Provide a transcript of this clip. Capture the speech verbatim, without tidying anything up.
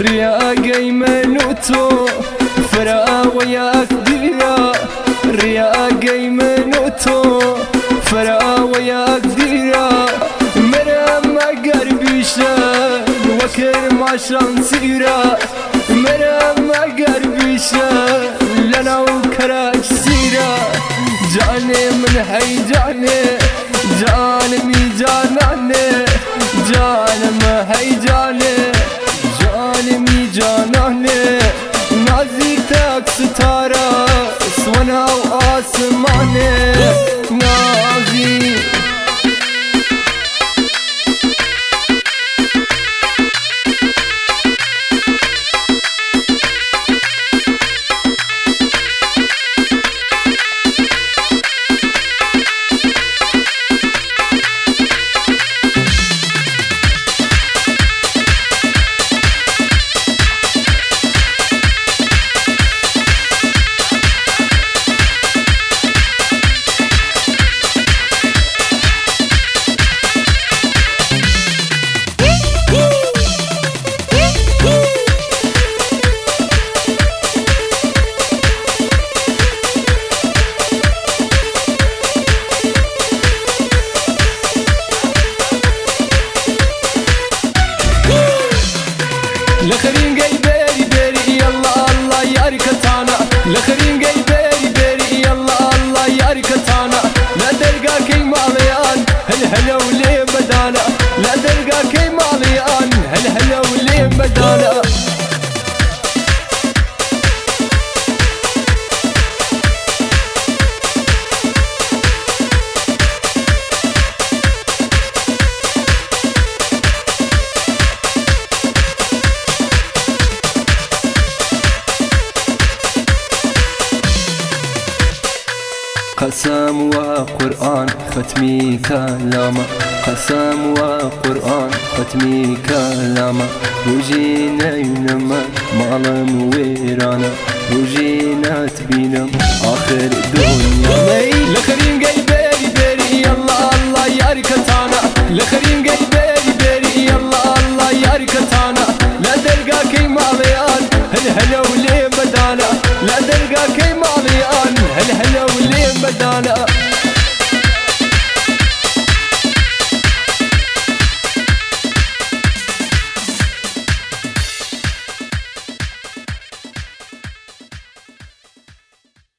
رياقي منوتو فرا وياك ديرا رياقي منوتو فرا وياك ديرا مرام قربي شان وكرم عشان سيرا مرام قربي شان لنا وكراج سيرا جاني من هي جاني جاني مي جاناني جاني ما هي جاني جاني مي جاناني نازي تاك ستارة سوانا وآسماني نازي لخرين قاي بيري بيري يلا الله ياري كتانا لخرين قاي بيري بيري يلا الله ياري كتانا لا درقا كي ماليان هل هلا ولي بدانا لا درقا كي ماليان هل هلا ولي بدانا قسم وقرآن ختمي كلامه قسم وقرآن ختمي كلامه وجينا ينما معلم ويرانا وجينا تبينم آخر الدنيا لخرين قاي بيري بيري يلا الله ياري كتانا لخرين قاي بيري بيري يلا الله ياري كتانا لا درقا كي ماليان هل هلا ولي بدانا لا درقا كي ماليان هل هلا ولي بدانا